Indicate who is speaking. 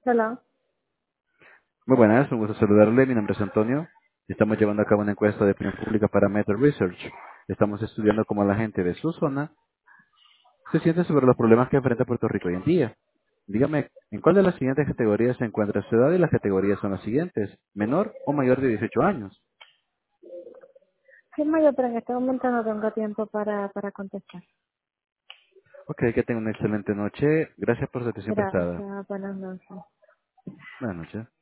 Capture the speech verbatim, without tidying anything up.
Speaker 1: Hola.
Speaker 2: Muy buenas, un gusto saludarle. Mi nombre es Antonio. Estamos llevando a cabo una encuesta de opinión pública para Meta Research. Estamos estudiando cómo la gente de su zona se siente sobre los problemas que enfrenta Puerto Rico hoy en día. Dígame, ¿en cuál de las siguientes categorías se encuentra su edad? Y las categorías son las siguientes: menor o mayor de dieciocho años.
Speaker 1: Sí, Mayo, pero en este momento no tengo tiempo para, para contestar.
Speaker 2: Ok, que tenga una excelente noche. Gracias por su atención prestada.
Speaker 1: Gracias, buenas noches.
Speaker 2: Buenas noches.